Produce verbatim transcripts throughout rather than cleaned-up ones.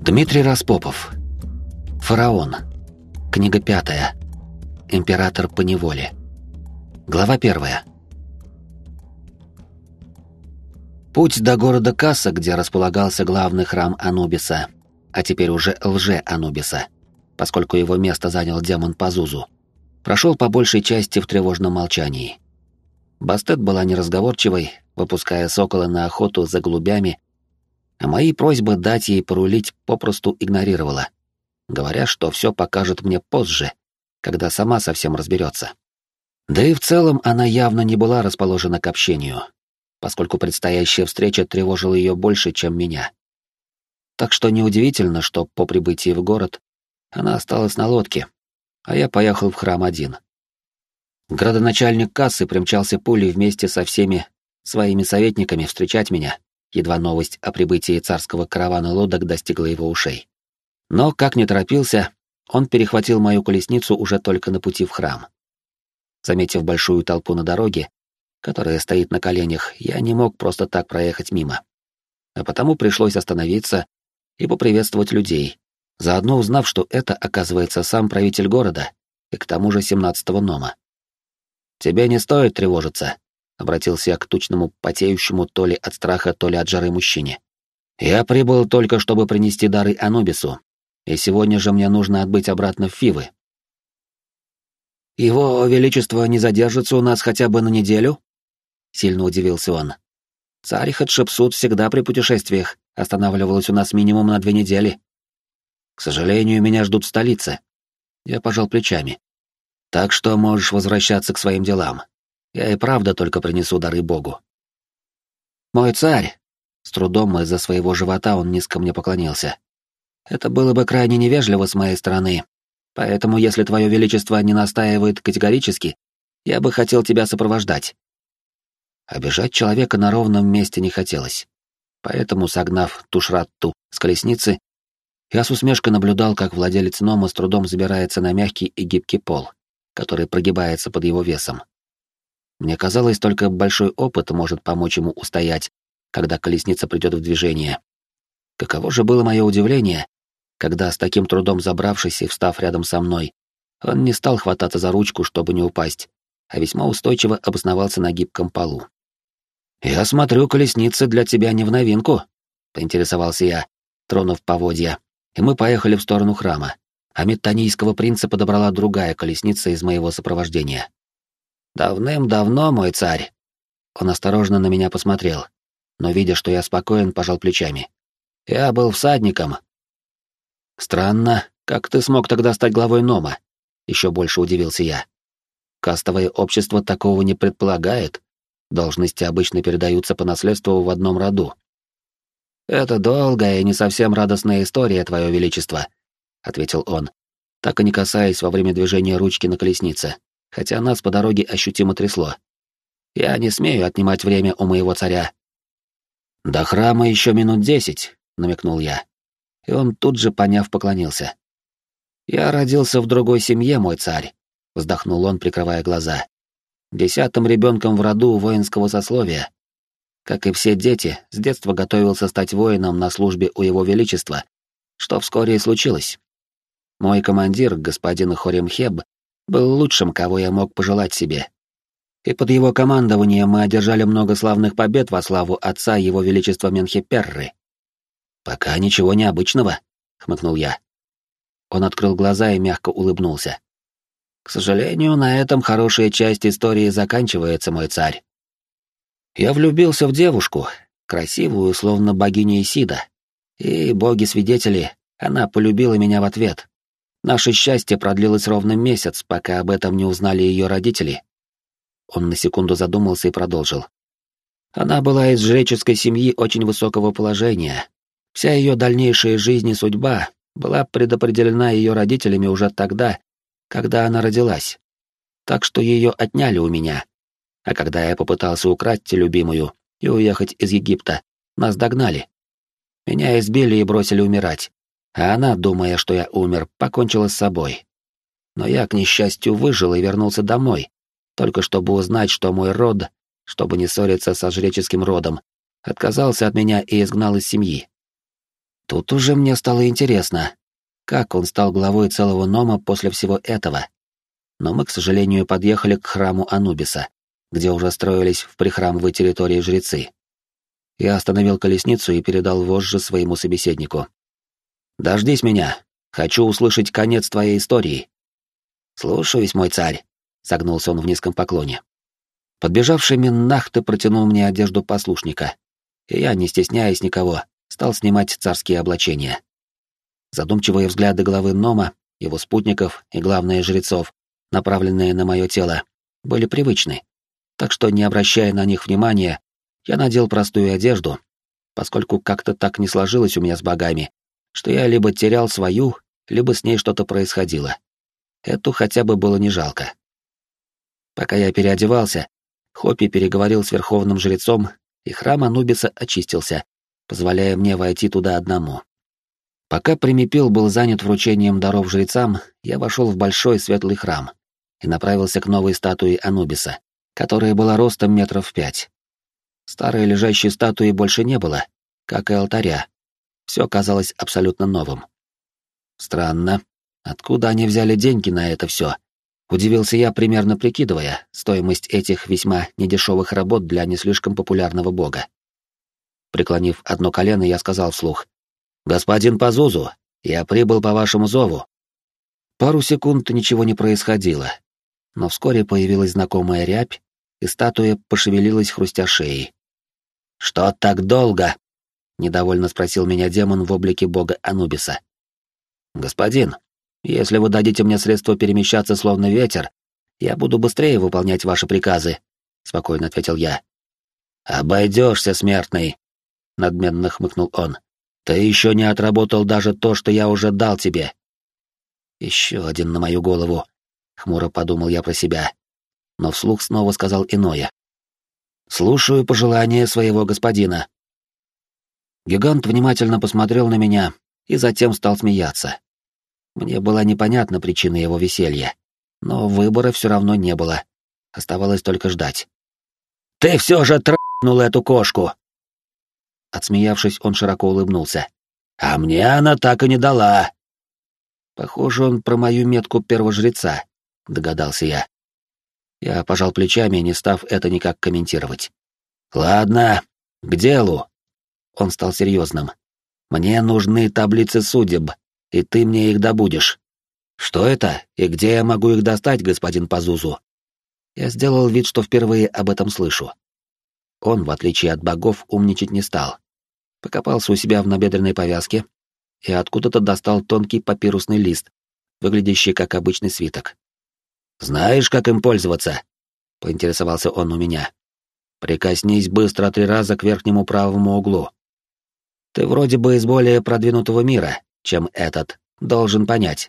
Дмитрий Распопов. Фараон. Книга пятая. Император поневоле. Глава первая. Путь до города Касса, где располагался главный храм Анубиса, а теперь уже лже-Анубиса, поскольку его место занял демон Пазузу, прошел по большей части в тревожном молчании. Бастет была неразговорчивой, выпуская сокола на охоту за голубями, а мои просьбы дать ей порулить попросту игнорировала, говоря, что все покажет мне позже, когда сама совсем разберется. Да и в целом она явно не была расположена к общению, поскольку предстоящая встреча тревожила ее больше, чем меня. Так что неудивительно, что по прибытии в город она осталась на лодке, а я поехал в храм один. Градоначальник Кассы примчался пулей вместе со всеми своими советниками встречать меня, едва новость о прибытии царского каравана лодок достигла его ушей. Но, как ни торопился, он перехватил мою колесницу уже только на пути в храм. Заметив большую толпу на дороге, которая стоит на коленях, я не мог просто так проехать мимо. А потому пришлось остановиться и поприветствовать людей, заодно узнав, что это, оказывается, сам правитель города, и к тому же семнадцатого нома. «Тебе не стоит тревожиться», — обратился я к тучному, потеющему то ли от страха, то ли от жары мужчине. «Я прибыл только, чтобы принести дары Анубису, и сегодня же мне нужно отбыть обратно в Фивы». «Его Величество не задержится у нас хотя бы на неделю?» — сильно удивился он. «Царь Хатшепсут всегда при путешествиях останавливалась у нас минимум на две недели. К сожалению, меня ждут в столице». Я пожал плечами. «Так что можешь возвращаться к своим делам. Я и правда только принесу дары Богу». «Мой царь!» С трудом из-за своего живота он низко мне поклонился. «Это было бы крайне невежливо с моей стороны, поэтому, если твое величество не настаивает категорически, я бы хотел тебя сопровождать». Обижать человека на ровном месте не хотелось, поэтому, согнав Тушратту с колесницы, я с усмешкой наблюдал, как владелец Нома с трудом забирается на мягкий и гибкий пол, который прогибается под его весом. Мне казалось, только большой опыт может помочь ему устоять, когда колесница придет в движение. Каково же было мое удивление, когда, с таким трудом забравшись и встав рядом со мной, он не стал хвататься за ручку, чтобы не упасть, а весьма устойчиво обосновался на гибком полу. «Я смотрю, колесница для тебя не в новинку», — поинтересовался я, тронув поводья, и мы поехали в сторону храма, а Миттанийского принца подобрала другая колесница из моего сопровождения. «Давным-давно, мой царь». Он осторожно на меня посмотрел, но, видя, что я спокоен, пожал плечами. «Я был всадником». «Странно, как ты смог тогда стать главой Нома?» Еще больше удивился я. «Кастовое общество такого не предполагает. Должности обычно передаются по наследству в одном роду». «Это долгая и не совсем радостная история, твое величество», — ответил он, так и не касаясь во время движения ручки на колеснице, хотя нас по дороге ощутимо трясло. «Я не смею отнимать время у моего царя». «До храма еще минут десять», — намекнул я. И он тут же, поняв, поклонился. «Я родился в другой семье, мой царь», — вздохнул он, прикрывая глаза. «Десятым ребенком в роду воинского сословия. Как и все дети, с детства готовился стать воином на службе у его величества, что вскоре и случилось. Мой командир, господин Хоремхеб, был лучшим, кого я мог пожелать себе. И под его командованием мы одержали много славных побед во славу отца его величества Менхеперры». «Пока ничего необычного», — хмыкнул я. Он открыл глаза и мягко улыбнулся. «К сожалению, на этом хорошая часть истории заканчивается, мой царь. Я влюбился в девушку, красивую, словно богиню Исида, и, боги-свидетели, она полюбила меня в ответ. Наше счастье продлилось ровно месяц, пока об этом не узнали ее родители». Он на секунду задумался и продолжил. «Она была из жреческой семьи очень высокого положения. Вся ее дальнейшая жизнь и судьба была предопределена ее родителями уже тогда, когда она родилась. Так что ее отняли у меня. А когда я попытался украсть любимую и уехать из Египта, нас догнали. Меня избили и бросили умирать, а она, думая, что я умер, покончила с собой. Но я, к несчастью, выжил и вернулся домой, только чтобы узнать, что мой род, чтобы не ссориться со жреческим родом, отказался от меня и изгнал из семьи. Тут уже мне стало интересно, как он стал главой целого Нома после всего этого. Но мы, к сожалению, подъехали к храму Анубиса, где уже строились в прихрамовой территории жрецы. Я остановил колесницу и передал вожжи своему собеседнику. «Дождись меня. Хочу услышать конец твоей истории». «Слушаюсь, мой царь», — согнулся он в низком поклоне. Подбежавший Миннахты протянул мне одежду послушника, и я, не стесняясь никого, стал снимать царские облачения. Задумчивые взгляды главы Нома, его спутников и, главное, жрецов, направленные на мое тело, были привычны, так что, не обращая на них внимания, я надел простую одежду, поскольку как-то так не сложилось у меня с богами, что я либо терял свою, либо с ней что-то происходило. Эту хотя бы было не жалко. Пока я переодевался, Хоппи переговорил с верховным жрецом, и храм Анубиса очистился, позволяя мне войти туда одному. Пока Примипил был занят вручением даров жрецам, я вошел в большой светлый храм и направился к новой статуе Анубиса, которая была ростом метров пять. Старой лежащей статуи больше не было, как и алтаря. Все казалось абсолютно новым. Странно, откуда они взяли деньги на это все? Удивился я, примерно прикидывая стоимость этих весьма недешевых работ для не слишком популярного бога. Преклонив одно колено, я сказал вслух: «Господин Пазузу, я прибыл по вашему зову». Пару секунд ничего не происходило, но вскоре появилась знакомая рябь, и статуя пошевелилась, хрустя шеей. «Что так долго?» — недовольно спросил меня демон в облике бога Анубиса. «Господин, если вы дадите мне средства перемещаться словно ветер, я буду быстрее выполнять ваши приказы», — спокойно ответил я. «Обойдешься, смертный», — надменно хмыкнул он. «Ты еще не отработал даже то, что я уже дал тебе». «Еще один на мою голову», — хмуро подумал я про себя, но вслух снова сказал иное. «Слушаю пожелания своего господина». Гигант внимательно посмотрел на меня и затем стал смеяться. Мне была непонятна причина его веселья, но выбора все равно не было. Оставалось только ждать. «Ты все же трахнул эту кошку!» Отсмеявшись, он широко улыбнулся. «А мне она так и не дала!» «Похоже, он про мою метку первожреца», — догадался я. Я пожал плечами, не став это никак комментировать. «Ладно, к делу!» Он стал серьезным. «Мне нужны таблицы судеб, и ты мне их добудешь. Что это, и где я могу их достать, господин Пазузу?» Я сделал вид, что впервые об этом слышу. Он, в отличие от богов, умничать не стал. Покопался у себя в набедренной повязке и откуда-то достал тонкий папирусный лист, выглядящий как обычный свиток. «Знаешь, как им пользоваться?» — поинтересовался он у меня. «Прикоснись быстро три раза к верхнему правому углу. Ты вроде бы из более продвинутого мира, чем этот, должен понять».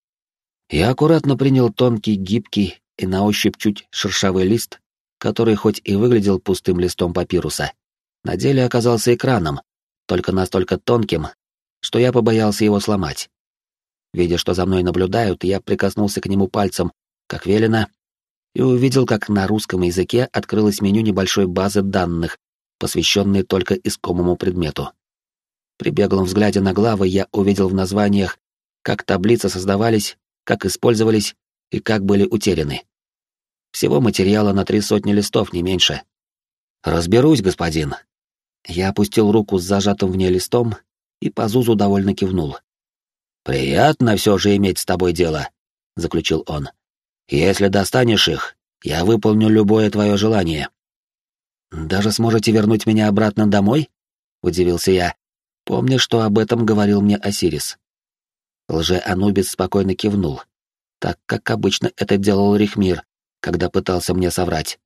Я аккуратно принял тонкий, гибкий и на ощупь чуть шершавый лист, который хоть и выглядел пустым листом папируса, на деле оказался экраном, только настолько тонким, что я побоялся его сломать. Видя, что за мной наблюдают, я прикоснулся к нему пальцем, как велено, и увидел, как на русском языке открылось меню небольшой базы данных, посвященной только искомому предмету. При беглом взгляде на главы я увидел в названиях, как таблицы создавались, как использовались и как были утеряны. Всего материала на три сотни листов, не меньше. «Разберусь, господин». Я опустил руку с зажатым в ней листом, и Пазузу довольно кивнул. «Приятно все же иметь с тобой дело», — заключил он. «Если достанешь их, я выполню любое твое желание». «Даже сможете вернуть меня обратно домой?» — удивился я, помня, что об этом говорил мне Осирис. Лже-Анубис спокойно кивнул, так как обычно это делал Рихмир, когда пытался мне соврать.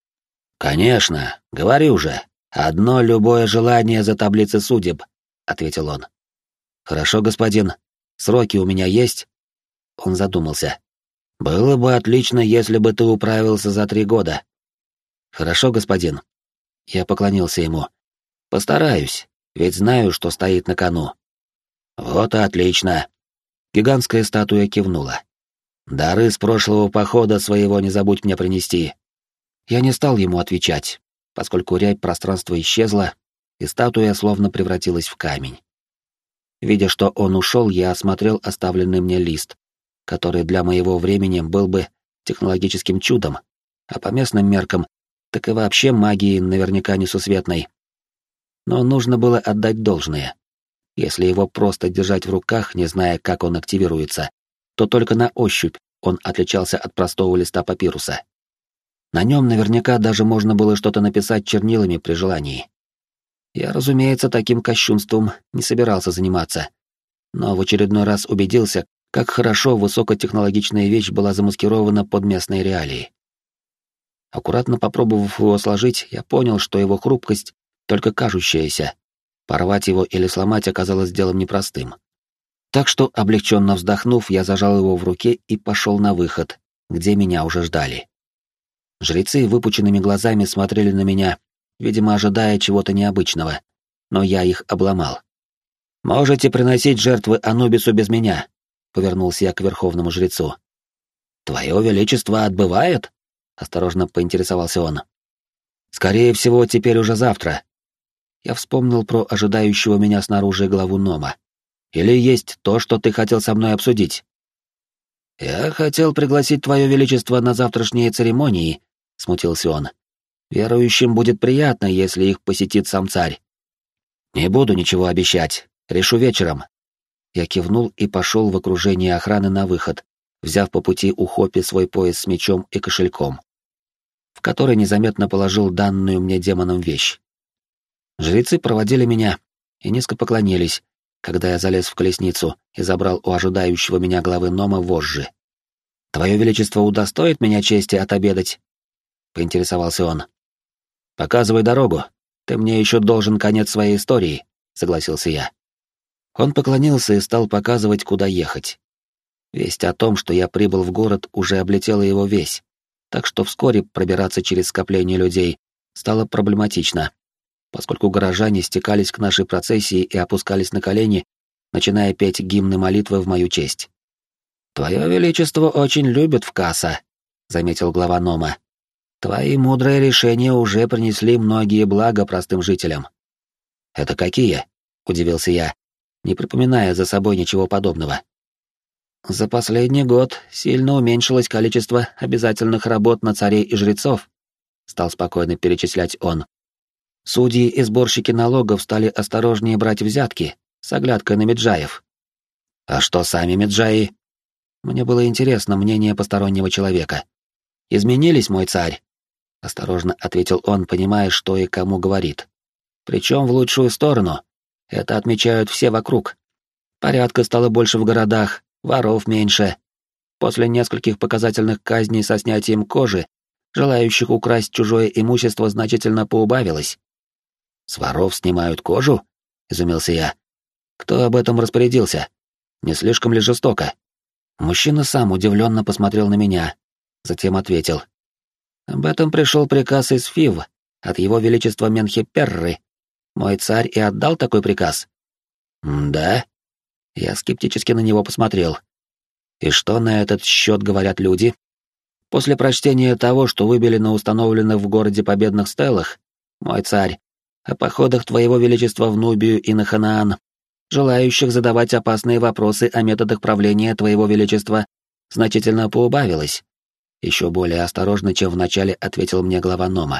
«Конечно, говорю же, одно любое желание за таблицы судеб», — ответил он. «Хорошо, господин. Сроки у меня есть?» Он задумался. «Было бы отлично, если бы ты управился за три года». «Хорошо, господин». Я поклонился ему. «Постараюсь, ведь знаю, что стоит на кону». «Вот и отлично». Гигантская статуя кивнула. «Дары с прошлого похода своего не забудь мне принести». Я не стал ему отвечать, поскольку рябь пространства исчезла, и статуя словно превратилась в камень. Видя, что он ушел, я осмотрел оставленный мне лист, который для моего времени был бы технологическим чудом, а по местным меркам, так и вообще магией наверняка несусветной. Но нужно было отдать должное. Если его просто держать в руках, не зная, как он активируется, то только на ощупь он отличался от простого листа папируса. На нем наверняка даже можно было что-то написать чернилами при желании. Я, разумеется, таким кощунством не собирался заниматься, но в очередной раз убедился, как хорошо высокотехнологичная вещь была замаскирована под местные реалии. Аккуратно попробовав его сложить, я понял, что его хрупкость только кажущаяся. Порвать его или сломать оказалось делом непростым. Так что, облегченно вздохнув, я зажал его в руке и пошел на выход, где меня уже ждали. Жрецы выпученными глазами смотрели на меня, видимо, ожидая чего-то необычного, но я их обломал. «Можете приносить жертвы Анубису без меня», — повернулся я к верховному жрецу. «Твое величество отбывает?» — осторожно поинтересовался он. «Скорее всего, теперь уже завтра». Я вспомнил про ожидающего меня снаружи главу Нома. «Или есть то, что ты хотел со мной обсудить?» «Я хотел пригласить твое величество на завтрашние церемонии», — смутился он. «Верующим будет приятно, если их посетит сам царь». «Не буду ничего обещать. Решу вечером». Я кивнул и пошел в окружении охраны на выход, взяв по пути у Хоппи свой пояс с мечом и кошельком, в который незаметно положил данную мне демоном вещь. Жрецы проводили меня и низко поклонились, когда я залез в колесницу и забрал у ожидающего меня главы Нома вожжи. «Твое величество удостоит меня чести отобедать?» — поинтересовался он. «Показывай дорогу. Ты мне еще должен конец своей истории», — согласился я. Он поклонился и стал показывать, куда ехать. Весть о том, что я прибыл в город, уже облетела его весь, так что вскоре пробираться через скопление людей стало проблематично, поскольку горожане стекались к нашей процессии и опускались на колени, начиная петь гимны молитвы в мою честь. «Твое величество очень любит Вкаса», — заметил глава Нома. «Твои мудрые решения уже принесли многие блага простым жителям». «Это какие?» — удивился я, не припоминая за собой ничего подобного. «За последний год сильно уменьшилось количество обязательных работ на царей и жрецов», — стал спокойно перечислять он. «Судьи и сборщики налогов стали осторожнее брать взятки, с оглядкой на меджаев». «А что сами меджаи?» Мне было интересно мнение постороннего человека. «Изменились, мой царь?» — осторожно ответил он, понимая, что и кому говорит. «Причем в лучшую сторону. Это отмечают все вокруг. Порядка стало больше в городах, воров меньше. После нескольких показательных казней со снятием кожи, желающих украсть чужое имущество значительно поубавилось». «С воров снимают кожу?» — изумился я. «Кто об этом распорядился? Не слишком ли жестоко?» Мужчина сам удивленно посмотрел на меня, затем ответил. «Об этом пришел приказ из Фив, от его величества Менхеперры. Мой царь и отдал такой приказ». «Да?» Я скептически на него посмотрел. «И что на этот счет говорят люди?» «После прочтения того, что выбили на установленных в городе победных стелах, мой царь, о походах твоего величества в Нубию и на Ханаан, желающих задавать опасные вопросы о методах правления твоего величества, значительно поубавилось», — еще более осторожно, чем вначале ответил мне глава Нома.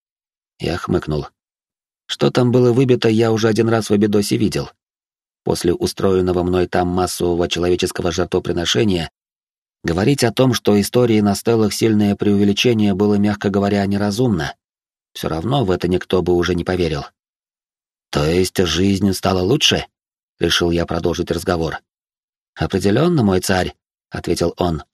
Я хмыкнул. Что там было выбито, я уже один раз в Абидосе видел. После устроенного мной там массового человеческого жертвоприношения говорить о том, что истории на стелах сильное преувеличение, было, мягко говоря, неразумно. Все равно в это никто бы уже не поверил. «То есть жизнь стала лучше?» — решил я продолжить разговор. «Определенно, мой царь», — ответил он.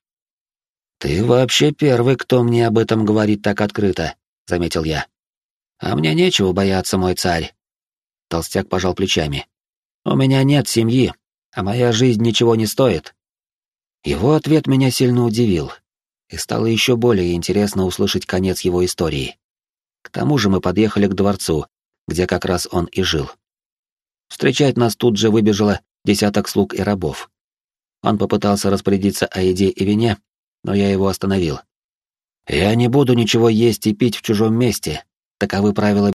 «Ты вообще первый, кто мне об этом говорит так открыто», — заметил я. «А мне нечего бояться, мой царь». Толстяк пожал плечами. «У меня нет семьи, а моя жизнь ничего не стоит». Его ответ меня сильно удивил, и стало еще более интересно услышать конец его истории. К тому же мы подъехали к дворцу, где как раз он и жил. Встречать нас тут же выбежало десяток слуг и рабов. Он попытался распорядиться о еде и вине, но я его остановил. «Я не буду ничего есть и пить в чужом месте. Таковы правила